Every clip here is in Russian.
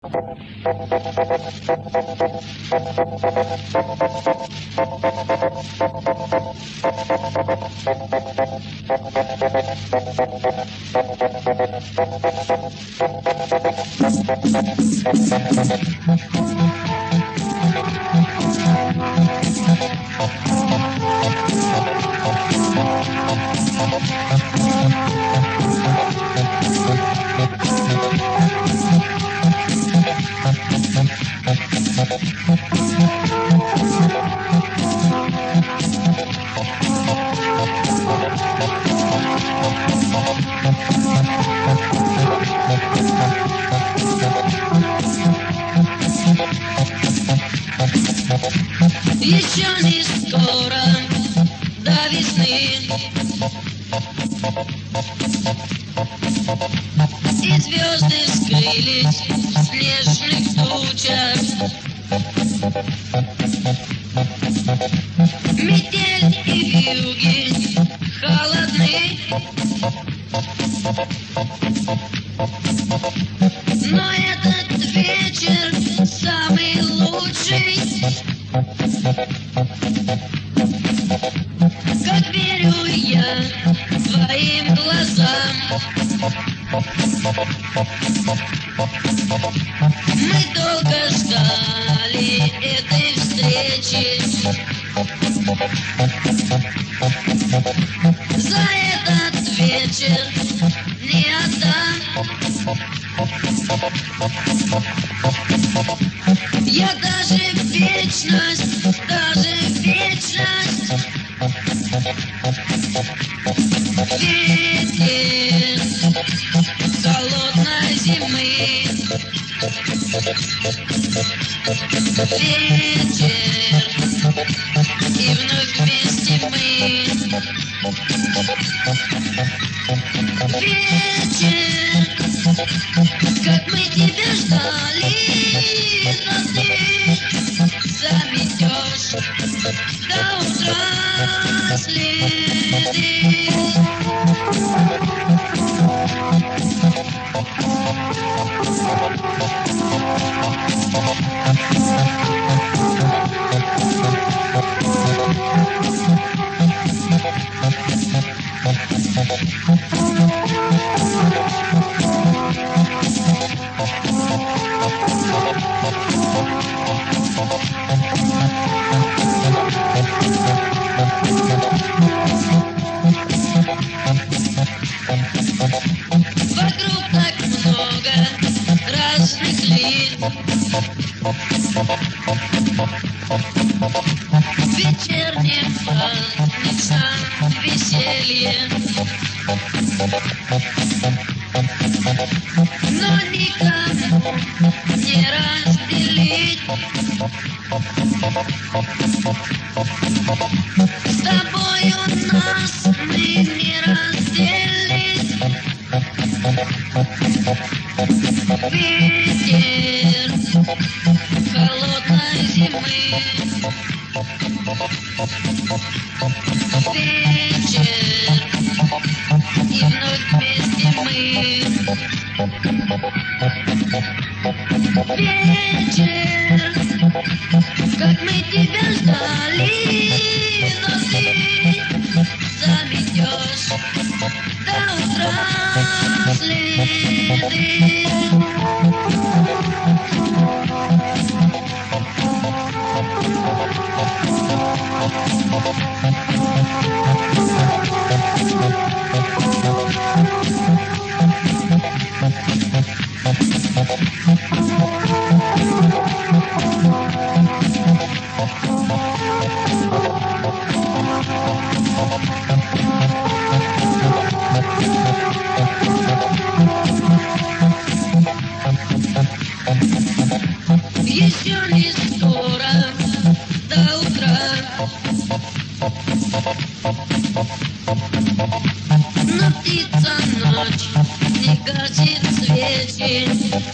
Еще не скоро до весны, и звезды скрылись в снежных тучах. Метель и вьюги холодны, но этот вечер самый лучший. Как верю я твоим глазам, мы долго ждали этой встречи. За этот вечер не отдам. Я даже вечность, ветер холодной зимы, вечер, и вновь вместе мы. Вечер, как мы тебя ждали, но ты заметешь до утра следы. Вокруг так много разных лиц, вечерним праздничном веселье, но никому не разделить. С тобою нас мы не разделить. Ветер холодной зимы, вечер, и вновь вместе мы. Вечер, как мы тебя ждали, но ты заметешь до утра следы. Еще не скоро до утра, но птица ночь не гасит свечи,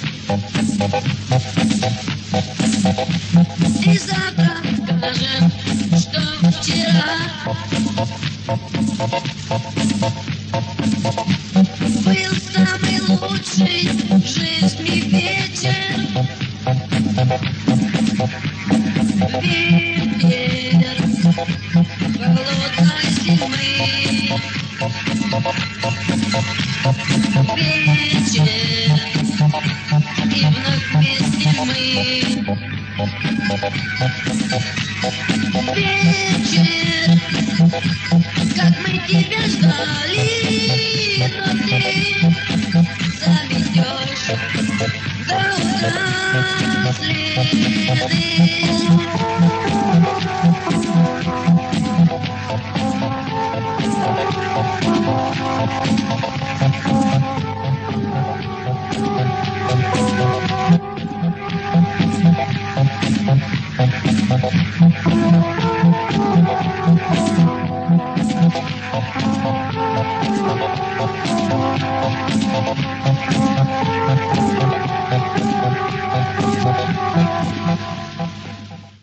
и завтра скажем, что вчера был самый лучший в жизни вечер. Ветер холодной зимы, вечер, и вновь вместе мы. Вечер, как мы тебя ждали, но ты заметешь до утра следы.